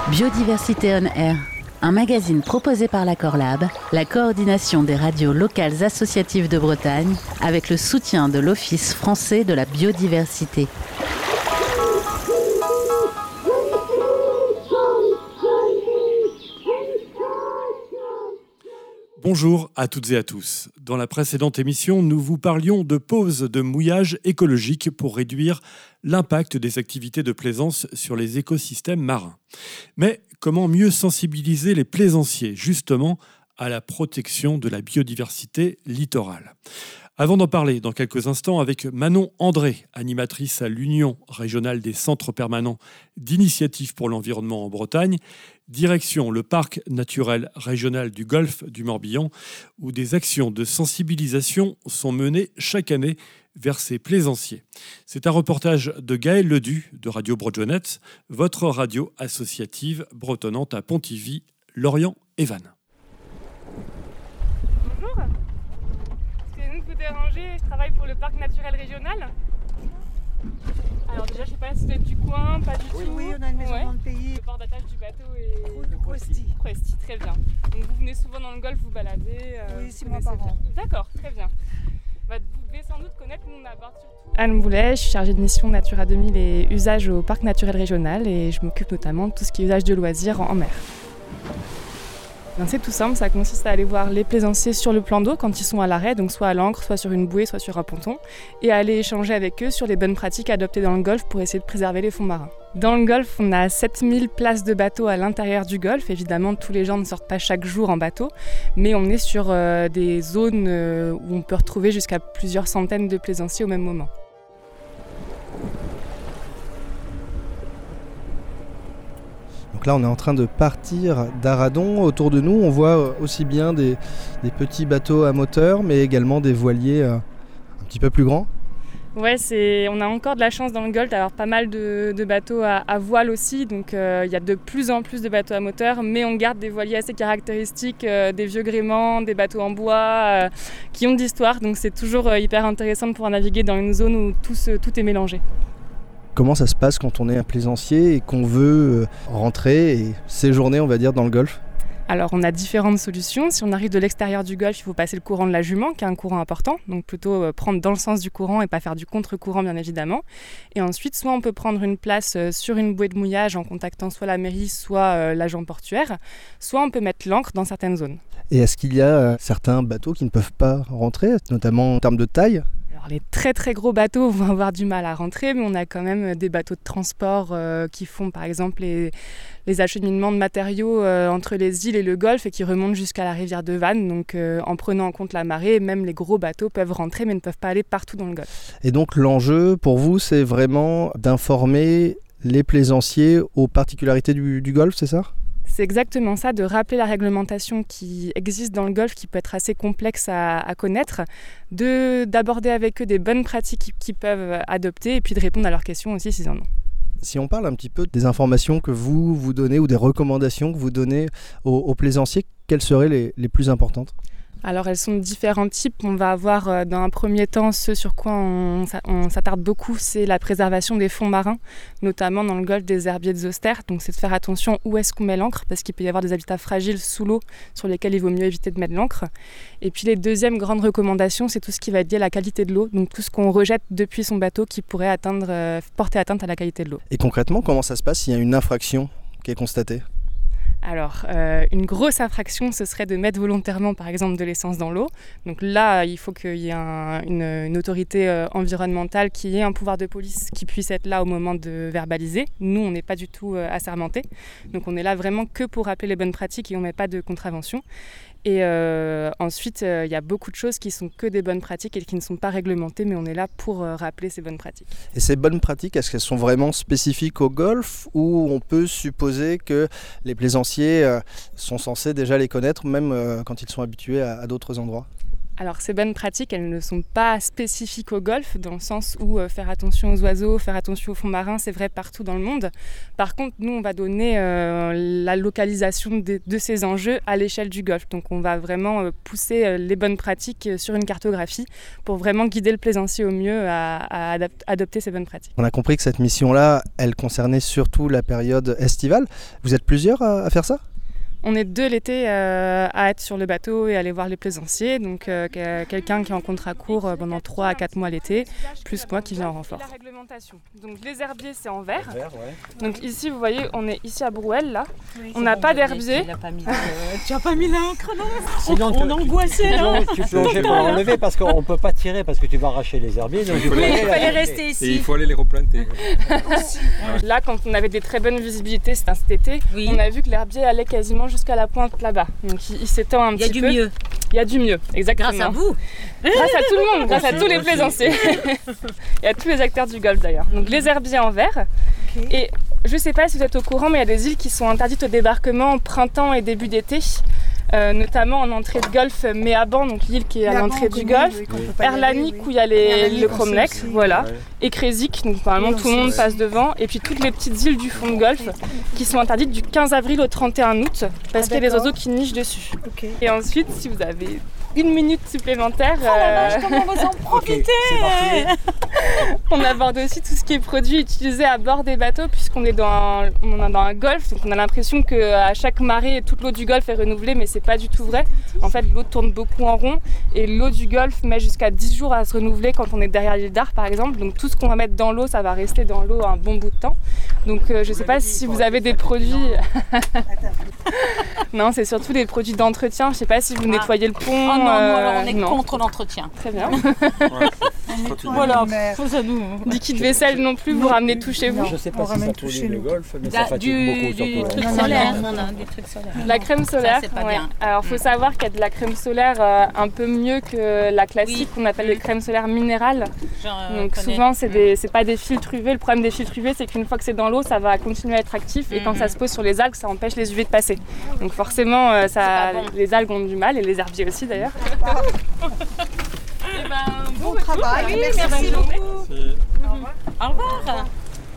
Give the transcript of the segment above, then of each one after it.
Biodiversité on Air, un magazine proposé par l'Accord Lab, la coordination des radios locales associatives de Bretagne, avec le soutien de l'Office français de la biodiversité. Bonjour à toutes et à tous. Dans la précédente émission, nous vous parlions de pauses de mouillage écologique pour réduire l'impact des activités de plaisance sur les écosystèmes marins. Mais comment mieux sensibiliser les plaisanciers justement à la protection de la biodiversité littorale ? Avant d'en parler dans quelques instants avec Manon André, animatrice à l'Union régionale des centres permanents d'initiative pour l'environnement en Bretagne, direction le parc naturel régional du golfe du Morbihan, où des actions de sensibilisation sont menées chaque année vers ces plaisanciers. C'est un reportage de Gaël Ledu de Radio Bretonnette, votre radio associative bretonnante à Pontivy, Lorient et Vannes. Déranger, je travaille pour le parc naturel régional. Alors déjà, je sais pas si vous êtes du coin, pas du tout. Oui, on a une maison dans le pays. Le port d'attache du bateau est Croesti. Croesti, très bien. Donc vous venez souvent dans le golfe, vous baladez. Oui, 6 mois par an. D'accord, très bien. Vous devez sans doute connaître, nous on aborde surtout. Anne Boulet, je suis chargée de mission Natura 2000 et usage au parc naturel régional et je m'occupe notamment de tout ce qui est usage de loisirs en mer. C'est tout simple, ça consiste à aller voir les plaisanciers sur le plan d'eau quand ils sont à l'arrêt, donc soit à l'ancre, soit sur une bouée, soit sur un ponton, et à aller échanger avec eux sur les bonnes pratiques adoptées dans le golfe pour essayer de préserver les fonds marins. Dans le golfe, on a 7000 places de bateaux à l'intérieur du golfe. Évidemment, tous les gens ne sortent pas chaque jour en bateau, mais on est sur des zones où on peut retrouver jusqu'à plusieurs centaines de plaisanciers au même moment. Donc là, on est en train de partir d'Aradon. Autour de nous, on voit aussi bien des petits bateaux à moteur, mais également des voiliers un petit peu plus grands. Ouais, on a encore de la chance dans le golfe d'avoir pas mal de bateaux à voile aussi. Donc il y a de plus en plus de bateaux à moteur, mais on garde des voiliers assez caractéristiques, des vieux gréements, des bateaux en bois qui ont de l'histoire. Donc c'est toujours hyper intéressant de pouvoir naviguer dans une zone où tout est mélangé. Comment ça se passe quand on est un plaisancier et qu'on veut rentrer et séjourner, on va dire, dans le golfe ? Alors on a différentes solutions. Si on arrive de l'extérieur du golfe, il faut passer le courant de la Jument, qui est un courant important. Donc plutôt prendre dans le sens du courant et pas faire du contre-courant, bien évidemment. Et ensuite, soit on peut prendre une place sur une bouée de mouillage en contactant soit la mairie, soit l'agent portuaire. Soit on peut mettre l'ancre dans certaines zones. Et est-ce qu'il y a certains bateaux qui ne peuvent pas rentrer, notamment en termes de taille ? Alors les très très gros bateaux vont avoir du mal à rentrer, mais on a quand même des bateaux de transport qui font par exemple les acheminements de matériaux entre les îles et le golfe et qui remontent jusqu'à la rivière de Vannes. Donc en prenant en compte la marée, même les gros bateaux peuvent rentrer mais ne peuvent pas aller partout dans le golfe. Et donc l'enjeu pour vous, c'est vraiment d'informer les plaisanciers aux particularités du golfe, c'est ça ? C'est exactement ça, de rappeler la réglementation qui existe dans le golfe, qui peut être assez complexe à connaître, d'aborder avec eux des bonnes pratiques qu'ils peuvent adopter et puis de répondre à leurs questions aussi s'ils en ont. Si on parle un petit peu des informations que vous donnez ou des recommandations que vous donnez aux plaisanciers, quelles seraient les plus importantes ? Alors elles sont de différents types. On va avoir dans un premier temps ce sur quoi on s'attarde beaucoup, c'est la préservation des fonds marins, notamment dans le golfe des herbiers de Zoster. Donc c'est de faire attention où est-ce qu'on met l'ancre, parce qu'il peut y avoir des habitats fragiles sous l'eau sur lesquels il vaut mieux éviter de mettre l'ancre. Et puis les deuxièmes grandes recommandations, c'est tout ce qui va être lié à la qualité de l'eau, donc tout ce qu'on rejette depuis son bateau qui pourrait porter atteinte à la qualité de l'eau. Et concrètement, comment ça se passe s'il y a une infraction qui est constatée ? Alors, une grosse infraction, ce serait de mettre volontairement, par exemple, de l'essence dans l'eau. Donc là, il faut qu'il y ait une autorité environnementale qui ait un pouvoir de police qui puisse être là au moment de verbaliser. Nous, on n'est pas du tout assermentés. Donc on est là vraiment que pour rappeler les bonnes pratiques et on ne met pas de contravention. Et ensuite, il y a beaucoup de choses qui sont que des bonnes pratiques et qui ne sont pas réglementées, mais on est là pour rappeler ces bonnes pratiques. Et ces bonnes pratiques, est-ce qu'elles sont vraiment spécifiques au golfe ou on peut supposer que les plaisanciers sont censés déjà les connaître, même quand ils sont habitués à d'autres endroits ? Alors ces bonnes pratiques, elles ne sont pas spécifiques au golfe, dans le sens où faire attention aux oiseaux, faire attention aux fonds marins, c'est vrai partout dans le monde. Par contre, nous, on va donner la localisation de ces enjeux à l'échelle du golfe. Donc on va vraiment pousser les bonnes pratiques sur une cartographie pour vraiment guider le plaisancier au mieux à adopter ces bonnes pratiques. On a compris que cette mission-là, elle concernait surtout la période estivale. Vous êtes plusieurs à faire ça ? On est 2 l'été à être sur le bateau et aller voir les plaisanciers. Donc quelqu'un qui est en contrat court pendant 3 à 4 mois l'été, plus moi qui viens en renfort. La réglementation. Donc les herbiers, c'est en vert. Donc ici, vous voyez, on est ici à Brouelle, là. Oui, on n'a pas d'herbier. Tu n'as pas mis l'encre, non? On angoissait, là. Tu plongeais pour l'enlever parce qu'on ne peut pas tirer parce que tu vas arracher les herbiers. Donc il fallait rester ici. Et il faut aller les replanter. Là, quand on avait des très bonnes visibilités, c'était cet été, on a vu que l'herbier allait quasiment jusqu'à la pointe là-bas. Donc il s'étend un petit peu. Il y a du mieux. Il y a du mieux, exactement. Grâce à vous. Grâce à tout le monde, grâce à tous les plaisanciers. Et à tous les acteurs du golfe d'ailleurs. Donc les herbiers en vert. Okay. Et je ne sais pas si vous êtes au courant, mais il y a des îles qui sont interdites au débarquement en printemps et début d'été. Notamment en entrée de golfe Méaban, donc l'île qui est à l'entrée du golfe, Erlanik où il y a le cromlech, voilà, et Crézik, donc normalement tout le monde passe devant, et puis toutes les petites îles du fond de golfe qui sont interdites du 15 avril au 31 août parce qu'il y a des oiseaux qui nichent dessus. Okay. Et ensuite, si vous avez 1 minute supplémentaire, comment vous en profitez? On aborde aussi tout ce qui est produit utilisé à bord des bateaux puisqu'on est dans un golfe, donc on a l'impression qu'à chaque marée, toute l'eau du golfe est renouvelée, mais c'est pas du tout vrai. En fait, l'eau tourne beaucoup en rond et l'eau du golfe met jusqu'à 10 jours à se renouveler quand on est derrière l'île d'Arc par exemple. Donc tout ce qu'on va mettre dans l'eau, ça va rester dans l'eau un bon bout de temps. Donc je sais pas si vous avez des produits... Non, c'est surtout des produits d'entretien. Je sais pas si vous nettoyez le pont. Oh non, alors on est contre l'entretien. Très bien. Voilà, ça nous... Liquide vaisselle non plus, vous ramenez tout chez vous. Je sais pas si ça pollue le golfe, mais ça fatigue beaucoup. Du truc solaire, des trucs solaires. La crème solaire, ça, c'est pas bien. Alors, il faut savoir qu'il y a de la crème solaire un peu mieux que la classique, qu'on appelle les crèmes solaires minérales. Donc souvent, c'est pas des filtres UV. Le problème des filtres UV, c'est qu'une fois que c'est dans l'eau, ça va continuer à être actif. Et quand ça se pose sur les algues, ça empêche les UV de passer. Donc forcément, les algues ont du mal, et les herbiers aussi d'ailleurs. Bon travail, oui, merci beaucoup. Au revoir.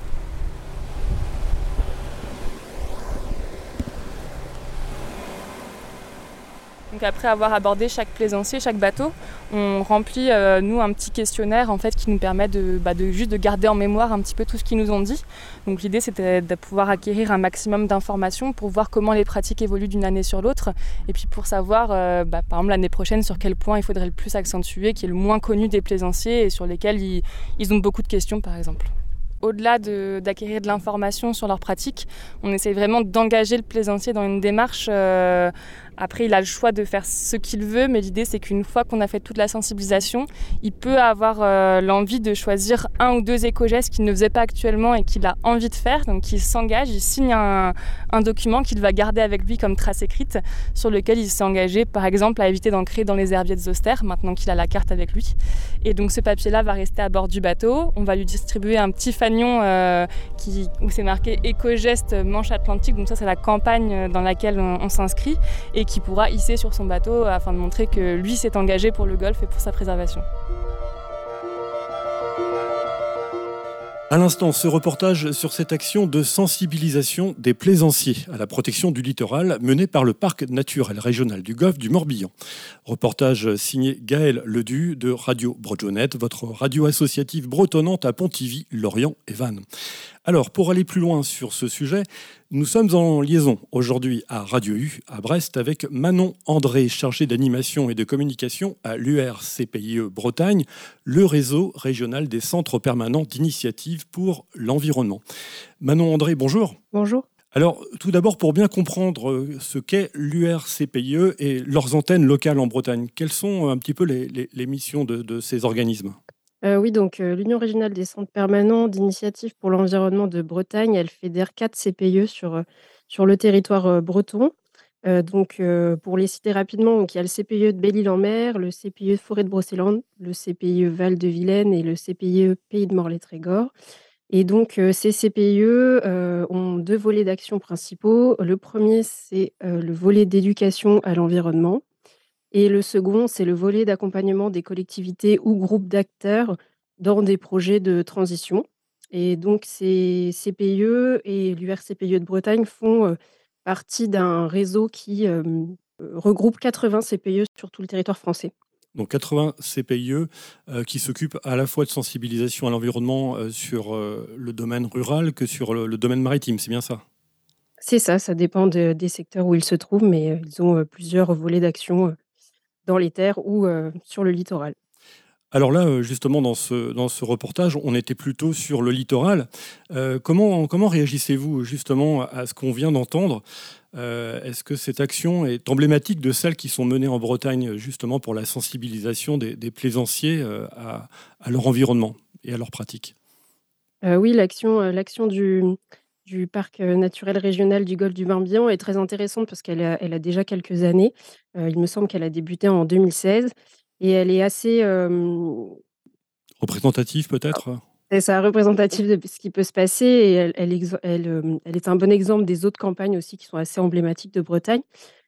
Donc après avoir abordé chaque plaisancier, chaque bateau, on remplit nous un petit questionnaire en fait qui nous permet de juste de garder en mémoire un petit peu tout ce qu'ils nous ont dit. Donc l'idée c'était de pouvoir acquérir un maximum d'informations pour voir comment les pratiques évoluent d'une année sur l'autre et puis pour savoir par exemple l'année prochaine sur quel point il faudrait le plus accentuer, qui est le moins connu des plaisanciers et sur lesquels ils ont beaucoup de questions par exemple. Au-delà d'acquérir de l'information sur leurs pratiques, on essaye vraiment d'engager le plaisancier dans une démarche. Après, il a le choix de faire ce qu'il veut, mais l'idée, c'est qu'une fois qu'on a fait toute la sensibilisation, il peut avoir l'envie de choisir 1 ou 2 éco-gestes qu'il ne faisait pas actuellement et qu'il a envie de faire. Donc, il s'engage, il signe un document qu'il va garder avec lui comme trace écrite, sur lequel il s'est engagé, par exemple, à éviter d'ancrer dans les herbiers de Zoster, maintenant qu'il a la carte avec lui. Et donc, ce papier-là va rester à bord du bateau. On va lui distribuer un petit fanion où c'est marqué éco-geste Manche Atlantique. Donc ça, c'est la campagne dans laquelle on s'inscrit et qui pourra hisser sur son bateau afin de montrer que lui s'est engagé pour le golfe et pour sa préservation. À l'instant, ce reportage sur cette action de sensibilisation des plaisanciers à la protection du littoral menée par le Parc naturel régional du Golfe du Morbihan. Reportage signé Gaël Ledu de Radio Brodjonette, votre radio associative bretonnante à Pontivy, Lorient et Vannes. Alors, pour aller plus loin sur ce sujet, nous sommes en liaison aujourd'hui à Radio U, à Brest, avec Manon André, chargée d'animation et de communication à l'URCPIE Bretagne, le réseau régional des centres permanents d'initiative pour l'environnement. Manon André, bonjour. Bonjour. Alors, tout d'abord, pour bien comprendre ce qu'est l'URCPIE et leurs antennes locales en Bretagne, quelles sont un petit peu les missions de ces organismes ? Oui, donc l'Union régionale des centres permanents d'initiative pour l'environnement de Bretagne, elle fédère 4 CPIE sur le territoire breton. Pour les citer rapidement, donc, il y a le CPIE de Belle-Île-en-Mer, le CPIE de Forêt de Brocéliande, le CPIE Val-de-Vilaine et le CPIE Pays de Morlaix-Trégor. Et donc, ces CPIE ont 2 volets d'action principaux. Le premier, c'est le volet d'éducation à l'environnement. Et le second, c'est le volet d'accompagnement des collectivités ou groupes d'acteurs dans des projets de transition. Et donc, ces CPIE et l'URCPIE de Bretagne font partie d'un réseau qui regroupe 80 CPIE sur tout le territoire français. Donc 80 CPIE qui s'occupent à la fois de sensibilisation à l'environnement sur le domaine rural que sur le domaine maritime, c'est bien ça? C'est ça, ça dépend des secteurs où ils se trouvent, mais ils ont plusieurs volets d'action dans les terres ou sur le littoral. Alors là, justement, dans ce reportage, on était plutôt sur le littoral. Comment réagissez-vous justement à ce qu'on vient d'entendre? Est-ce que cette action est emblématique de celles qui sont menées en Bretagne justement pour la sensibilisation des plaisanciers à leur environnement et à leurs pratiques? Oui, l'action du parc naturel régional du golfe du Morbihan est très intéressante parce qu'elle a déjà quelques années. Il me semble qu'elle a débuté en 2016 et elle est assez, Représentatif peut-être? c'est ça, représentative de ce qui peut se passer et elle est un bon exemple des autres campagnes aussi qui sont assez emblématiques de Bretagne.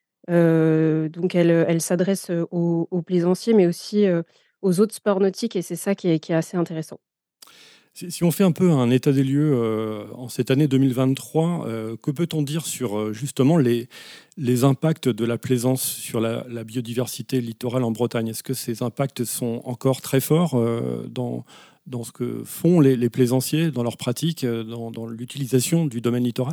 Donc elle s'adresse, aux plaisanciers mais aussi, aux autres sports nautiques et c'est ça qui est assez intéressant. Si on fait un peu un état des lieux en cette année 2023, que peut-on dire sur justement les impacts de la plaisance sur la biodiversité littorale en Bretagne? Est-ce que ces impacts sont encore très forts dans ce que font les plaisanciers, dans leur pratique, dans l'utilisation du domaine littoral?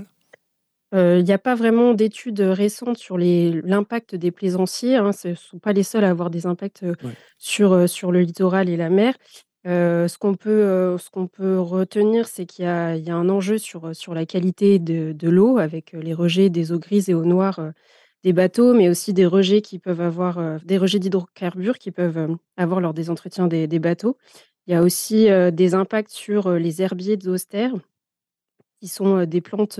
Il n'y a pas vraiment d'études récentes sur l'impact des plaisanciers, hein. Ce ne sont pas les seuls à avoir des impacts, Ouais. sur le littoral et la mer. Ce qu'on peut retenir, c'est qu'il y a un enjeu sur la qualité de l'eau avec, les rejets des eaux grises et eaux noires, des bateaux, mais aussi des rejets qui peuvent avoir, des rejets d'hydrocarbures qui peuvent, avoir lors des entretiens des bateaux. Il y a aussi, des impacts sur, les herbiers de zoostères qui sont, des plantes,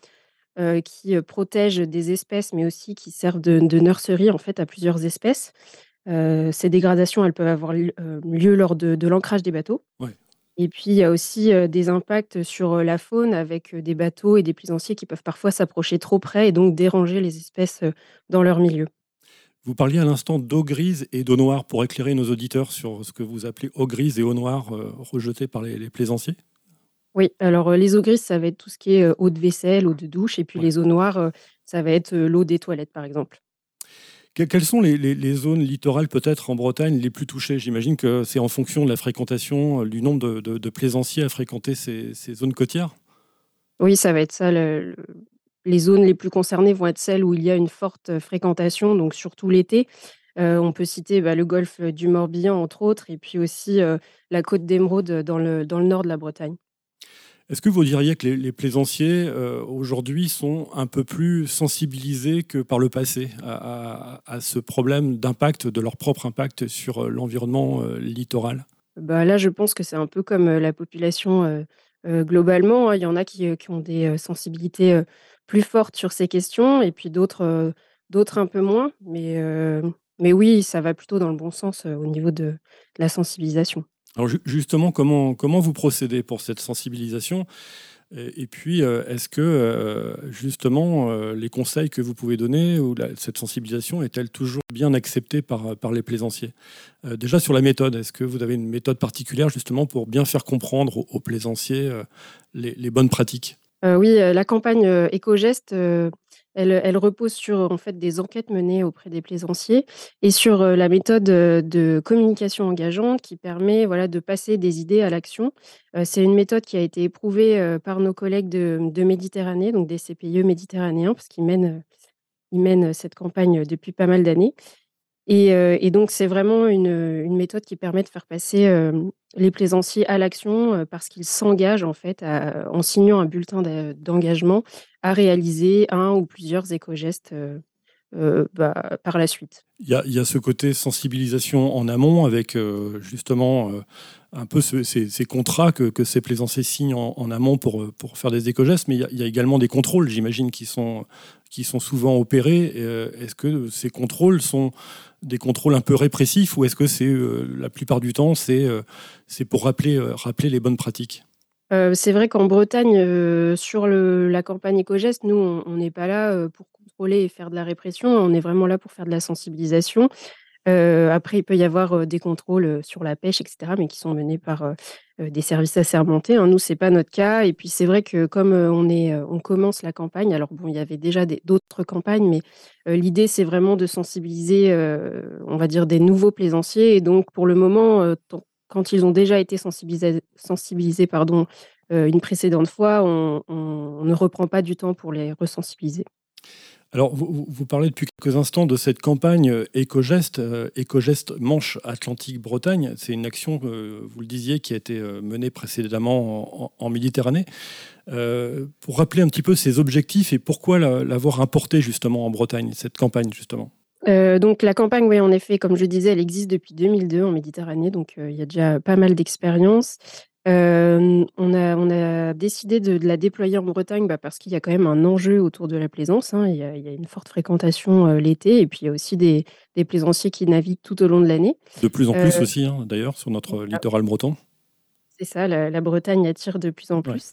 qui, protègent des espèces, mais aussi qui servent de nurserie, en fait, à plusieurs espèces. Ces dégradations, elles peuvent avoir lieu lors de l'ancrage des bateaux. Ouais. Et puis, il y a aussi, des impacts sur, la faune avec, des bateaux et des plaisanciers qui peuvent parfois s'approcher trop près et donc déranger les espèces, dans leur milieu. Vous parliez à l'instant d'eau grise et d'eau noire pour éclairer nos auditeurs sur ce que vous appelez eau grise et eau noire rejetées par les plaisanciers. Oui, alors, les eaux grises, ça va être tout ce qui est, eau de vaisselle, eau de douche et puis Ouais. les eaux noires, ça va être, l'eau des toilettes, par exemple. Quelles sont les zones littorales peut-être en Bretagne les plus touchées? J'imagine que c'est en fonction de la fréquentation, du nombre de plaisanciers à fréquenter ces zones côtières? Oui, ça va être ça les zones les plus concernées vont être celles où il y a une forte, fréquentation, donc surtout l'été. On peut citer, bah, le golfe du Morbihan, entre autres, et puis aussi, la côte d'Émeraude, dans le nord de la Bretagne. Est-ce que vous diriez que les plaisanciers, aujourd'hui, sont un peu plus sensibilisés que par le passé à ce problème d'impact, de leur propre impact sur l'environnement littoral? Bah, là, je pense que c'est un peu comme, la population, globalement, hein. Il y en a qui ont des, sensibilités, plus fortes sur ces questions et puis d'autres un peu moins. Mais oui, ça va plutôt dans le bon sens, au niveau de la sensibilisation. Alors justement, comment vous procédez pour cette sensibilisation? Et puis, est-ce que justement, les conseils que vous pouvez donner ou cette sensibilisation est-elle toujours bien acceptée par les plaisanciers? Déjà sur la méthode, est-ce que vous avez une méthode particulière justement pour bien faire comprendre aux plaisanciers les bonnes pratiques? Oui, la campagne, Éco-gestes, elle repose sur, en fait, des enquêtes menées auprès des plaisanciers et sur, la méthode, de communication engageante qui permet, voilà, de passer des idées à l'action. C'est une méthode qui a été éprouvée, par nos collègues de Méditerranée, donc des CPIE méditerranéens, parce qu'ils mènent cette campagne depuis pas mal d'années. Et donc c'est vraiment une méthode qui permet de faire passer, les plaisanciers à l'action, parce qu'ils s'engagent en fait en signant un bulletin d'engagement à réaliser un ou plusieurs éco-gestes, par la suite. Il y a ce côté sensibilisation en amont avec justement un peu ces contrats que ces plaisanciers signent en amont pour faire des éco-gestes, mais il y a également des contrôles, j'imagine, qui sont souvent opérés. Est-ce que ces contrôles sont des contrôles un peu répressifs ou est-ce que c'est la plupart du temps c'est pour rappeler les bonnes pratiques? C'est vrai qu'en Bretagne, sur la campagne Éco-gestes, nous on n'est pas là, pour contrôler et faire de la répression. On est vraiment là pour faire de la sensibilisation. Après, il peut y avoir des contrôles sur la pêche, etc., mais qui sont menés par des services assermentés. Hein. Nous, c'est pas notre cas. Et puis, c'est vrai que comme on commence la campagne, alors bon, il y avait déjà d'autres campagnes, mais l'idée, c'est vraiment de sensibiliser, on va dire, des nouveaux plaisanciers. Et donc, pour le moment, quand ils ont déjà été sensibilisés une précédente fois, on ne reprend pas du temps pour les resensibiliser. Alors, vous parlez depuis quelques instants de cette campagne Éco-Geste, Éco-Geste Manche Atlantique-Bretagne. C'est une action, vous le disiez, qui a été menée précédemment en Méditerranée. Pour rappeler un petit peu ses objectifs et pourquoi l'avoir importée justement en Bretagne, cette campagne justement. Donc la campagne, oui, en effet, comme je disais, elle existe depuis 2002 en Méditerranée, donc il y a déjà pas mal d'expérience. On a décidé de la déployer en Bretagne parce qu'il y a quand même un enjeu autour de la plaisance. Hein. Il y a une forte fréquentation l'été, et puis il y a aussi des plaisanciers qui naviguent tout au long de l'année. De plus en plus aussi, hein, d'ailleurs, sur notre littoral breton. C'est ça, la Bretagne attire de plus en plus.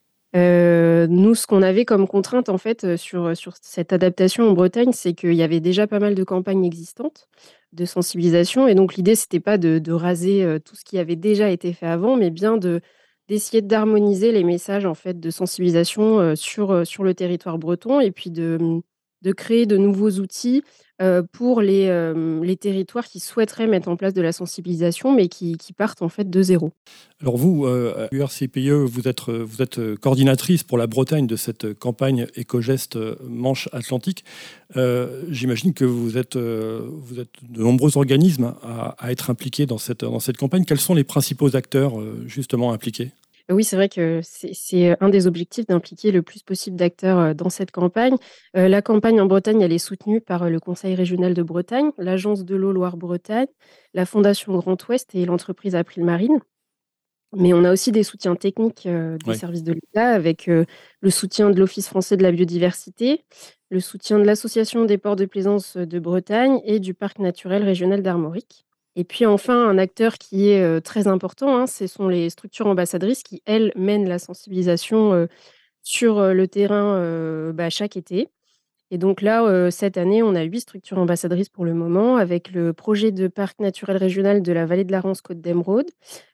Nous, ce qu'on avait comme contrainte en fait sur cette adaptation en Bretagne, c'est qu'il y avait déjà pas mal de campagnes existantes de sensibilisation, et donc l'idée c'était pas de raser tout ce qui avait déjà été fait avant, mais bien d'essayer d'harmoniser les messages en fait de sensibilisation sur le territoire breton, et puis de créer de nouveaux outils pour les territoires qui souhaiteraient mettre en place de la sensibilisation, mais qui partent en fait de zéro. Alors vous, à URCPE, vous êtes coordinatrice pour la Bretagne de cette campagne Éco-Geste Manche Atlantique. J'imagine que vous êtes de nombreux organismes à être impliqués dans cette campagne. Quels sont les principaux acteurs justement impliqués ? Oui, c'est vrai que c'est un des objectifs d'impliquer le plus possible d'acteurs dans cette campagne. La campagne en Bretagne, elle est soutenue par le Conseil régional de Bretagne, l'Agence de l'eau Loire-Bretagne, la Fondation Grand Ouest et l'entreprise April Marine. Mais on a aussi des soutiens techniques des services de l'État, avec le soutien de l'Office français de la biodiversité, le soutien de l'Association des ports de plaisance de Bretagne et du Parc naturel régional d'Armorique. Et puis enfin, un acteur qui est très important, hein, ce sont les structures ambassadrices qui, elles, mènent la sensibilisation sur le terrain chaque été. Et donc là, cette année, on a 8 structures ambassadrices pour le moment, avec le projet de parc naturel régional de la vallée de la Rance-Côte d'Emeraude,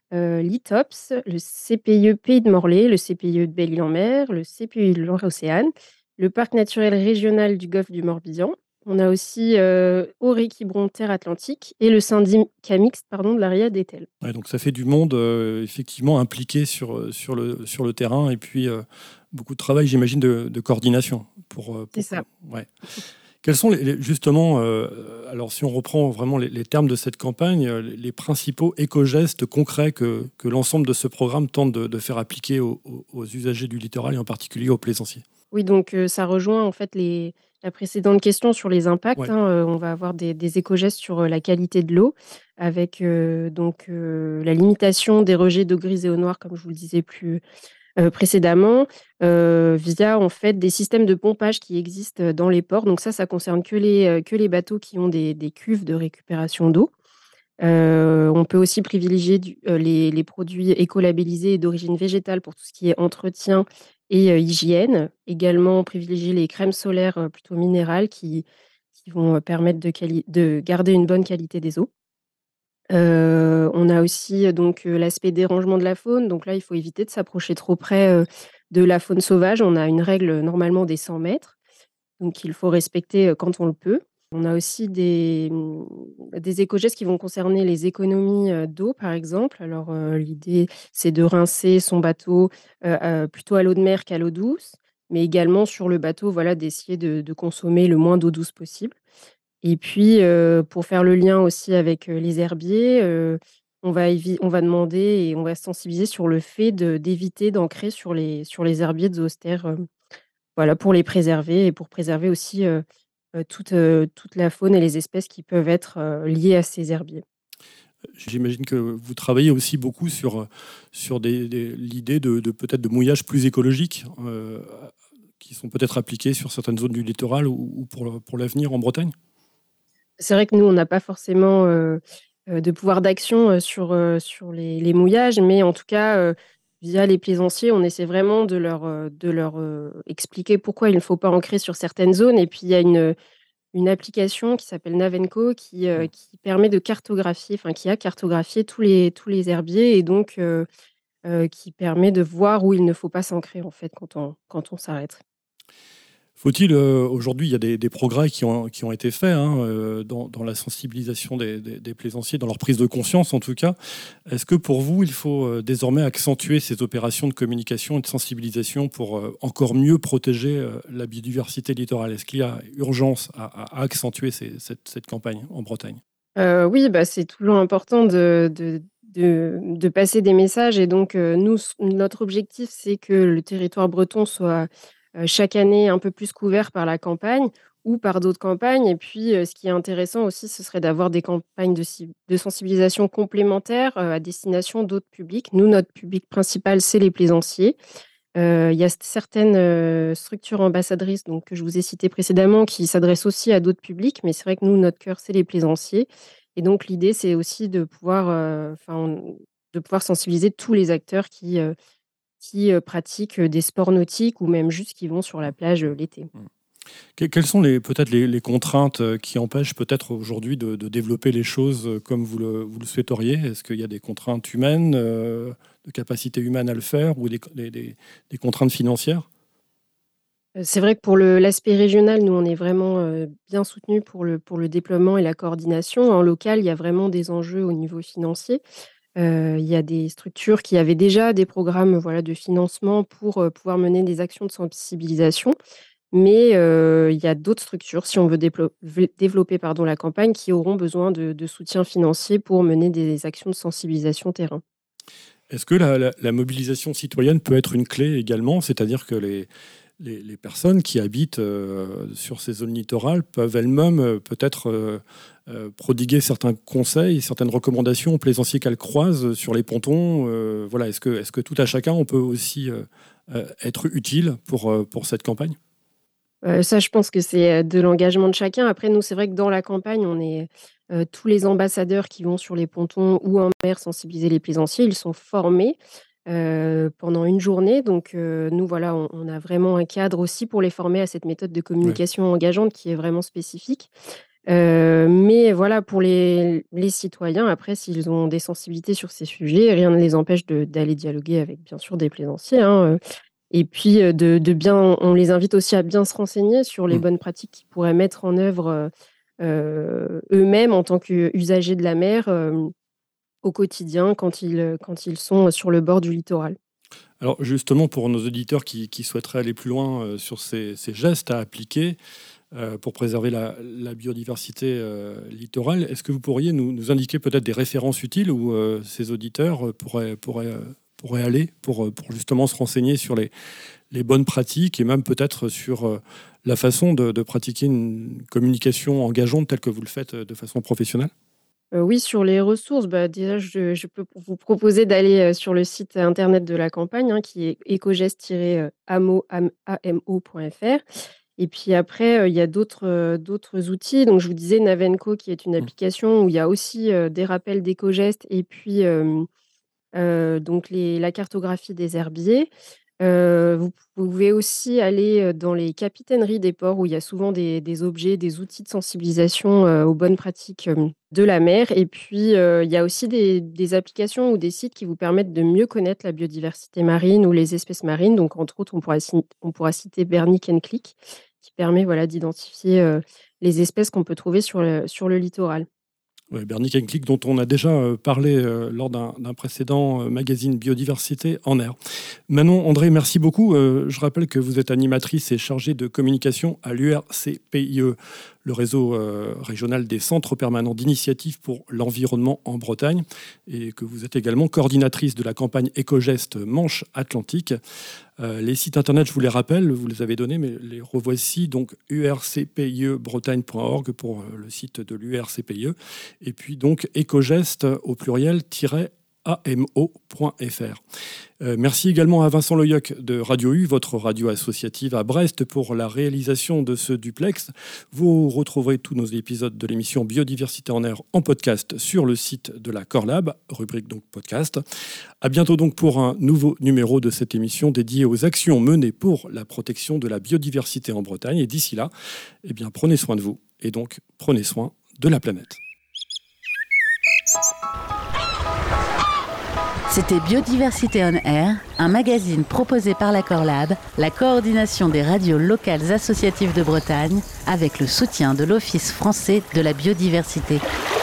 l'ITOPS, le CPIE Pays de Morlaix, le CPIE de Belle-Île-en-Mer, le CPIE de Loire-Océane, le parc naturel régional du golfe du Morbihan. On a aussi Auré-Quiberon Terre Atlantique et le syndicat mixte de l'Aria d'Etel. Ouais, donc ça fait du monde effectivement impliqué sur le terrain, et puis beaucoup de travail, j'imagine, de coordination. C'est ça. Ouais. Quels sont justement, alors si on reprend vraiment les termes de cette campagne, les principaux éco-gestes concrets que l'ensemble de ce programme tente de faire appliquer aux usagers du littoral et en particulier aux plaisanciers? Oui, donc ça rejoint en fait la précédente question sur les impacts. Ouais. On va avoir des éco-gestes sur la qualité de l'eau, avec la limitation des rejets d'eau grise et eau noire, comme je vous le disais précédemment, via en fait des systèmes de pompage qui existent dans les ports. Donc ça concerne que les bateaux qui ont des cuves de récupération d'eau. On peut aussi privilégier les produits écolabellisés et d'origine végétale pour tout ce qui est entretien et hygiène. Également, privilégier les crèmes solaires plutôt minérales qui vont permettre de garder une bonne qualité des eaux. On a aussi l'aspect dérangement de la faune. Donc là, il faut éviter de s'approcher trop près de la faune sauvage. On a une règle normalement des 100 mètres, donc il faut respecter quand on le peut. On a aussi des éco-gestes qui vont concerner les économies d'eau, par exemple. Alors l'idée, c'est de rincer son bateau plutôt à l'eau de mer qu'à l'eau douce, mais également sur le bateau, d'essayer de consommer le moins d'eau douce possible. Et puis, pour faire le lien aussi avec les herbiers, on va demander et on va sensibiliser sur le fait d'éviter d'ancrer sur les herbiers de zoostère, pour les préserver et pour préserver aussi toute la faune et les espèces qui peuvent être liées à ces herbiers. J'imagine que vous travaillez aussi beaucoup sur l'idée de peut-être de mouillage plus écologique qui sont peut-être appliqués sur certaines zones du littoral ou pour l'avenir en Bretagne. C'est vrai que nous, on n'a pas forcément de pouvoir d'action sur les mouillages, mais en tout cas, via les plaisanciers, on essaie vraiment de leur expliquer pourquoi il ne faut pas ancrer sur certaines zones. Et puis, il y a une application qui s'appelle Navenco qui permet de cartographier, enfin, qui a cartographié tous les herbiers et donc qui permet de voir où il ne faut pas s'ancrer, en fait, quand on s'arrête. Faut-il, aujourd'hui, il y a des progrès qui ont été faits dans la sensibilisation des plaisanciers, dans leur prise de conscience en tout cas. Est-ce que pour vous, il faut désormais accentuer ces opérations de communication et de sensibilisation pour encore mieux protéger la biodiversité littorale ? Est-ce qu'il y a urgence à accentuer cette campagne en Bretagne ? Oui, c'est toujours important de passer des messages et donc nous, notre objectif, c'est que le territoire breton soit chaque année un peu plus couvert par la campagne ou par d'autres campagnes. Et puis, ce qui est intéressant aussi, ce serait d'avoir des campagnes de sensibilisation complémentaires à destination d'autres publics. Nous, notre public principal, c'est les plaisanciers. Il y a certaines structures ambassadrices donc, que je vous ai citées précédemment qui s'adressent aussi à d'autres publics, mais c'est vrai que nous, notre cœur, c'est les plaisanciers. Et donc, l'idée, c'est aussi de pouvoir sensibiliser tous les acteurs qui pratiquent des sports nautiques ou même juste qui vont sur la plage l'été. Quelles sont peut-être les contraintes qui empêchent peut-être aujourd'hui de développer les choses comme vous le souhaiteriez ? Est-ce qu'il y a des contraintes humaines, de capacité humaine à le faire, ou des contraintes financières ? C'est vrai que pour l'aspect régional, nous, on est vraiment bien soutenus pour le déploiement et la coordination. En local, il y a vraiment des enjeux au niveau financier. Il y a des structures qui avaient déjà des programmes de financement pour pouvoir mener des actions de sensibilisation. Mais il y a d'autres structures, si on veut développer la campagne, qui auront besoin de soutien financier pour mener des actions de sensibilisation terrain. Est-ce que la mobilisation citoyenne peut être une clé également ? C'est-à-dire que les personnes qui habitent sur ces zones littorales peuvent elles-mêmes peut-être prodiguer certains conseils, certaines recommandations aux plaisanciers qu'elles croisent sur les pontons. Est-ce que tout à chacun, on peut aussi être utile pour cette campagne ? Ça, je pense que c'est de l'engagement de chacun. Après, nous, c'est vrai que dans la campagne, on est tous les ambassadeurs qui vont sur les pontons ou en mer sensibiliser les plaisanciers. Ils sont formés pendant une journée. Donc, nous, on a vraiment un cadre aussi pour les former à cette méthode de communication engageante qui est vraiment spécifique. Mais pour les citoyens, après, s'ils ont des sensibilités sur ces sujets, rien ne les empêche d'aller dialoguer avec, bien sûr, des plaisanciers. Et puis, on les invite aussi à bien se renseigner sur les bonnes pratiques qu'ils pourraient mettre en œuvre eux-mêmes en tant qu'usagers de la mer au quotidien quand ils sont sur le bord du littoral. Alors justement, pour nos auditeurs qui souhaiteraient aller plus loin sur ces gestes à appliquer pour préserver la biodiversité littorale, est-ce que vous pourriez nous indiquer peut-être des références utiles où ces auditeurs pourraient aller pour justement se renseigner sur les bonnes pratiques et même peut-être sur la façon de pratiquer une communication engageante telle que vous le faites de façon professionnelle ? Oui, sur les ressources, déjà, je peux vous proposer d'aller sur le site internet de la campagne, qui est ecogest-amo.fr. Et puis après, il y a d'autres outils. Donc, je vous disais Navenco, qui est une application où il y a aussi des rappels d'éco-gestes et puis donc la cartographie des herbiers. Vous pouvez aussi aller dans les capitaineries des ports où il y a souvent des objets, des outils de sensibilisation aux bonnes pratiques de la mer. Et puis, il y a aussi des applications ou des sites qui vous permettent de mieux connaître la biodiversité marine ou les espèces marines. Donc, entre autres, on pourra citer Bernick & Click, qui permet d'identifier les espèces qu'on peut trouver sur le littoral. Ouais, Bernick & Click, dont on a déjà parlé lors d'un précédent magazine Biodiversité en air. Manon André, merci beaucoup. Je rappelle que vous êtes animatrice et chargée de communication à l'URCPIE, le réseau régional des centres permanents d'initiative pour l'environnement en Bretagne, et que vous êtes également coordinatrice de la campagne Éco-Gestes Manche-Atlantique. Les sites internet, je vous les rappelle, vous les avez donnés, mais les revoici, donc urcpiebretagne.org pour le site de l'URCPIE, et puis donc Éco-Gestes au pluriel Merci également à Vincent Loyoc de Radio U, votre radio associative à Brest, pour la réalisation de ce duplex. Vous retrouverez tous nos épisodes de l'émission Biodiversité en air en podcast sur le site de la Corlab, rubrique donc podcast. À bientôt donc pour un nouveau numéro de cette émission dédiée aux actions menées pour la protection de la biodiversité en Bretagne. Et d'ici là, prenez soin de vous et donc prenez soin de la planète. C'était Biodiversité on Air, un magazine proposé par la Corlab, la coordination des radios locales associatives de Bretagne, avec le soutien de l'Office français de la biodiversité.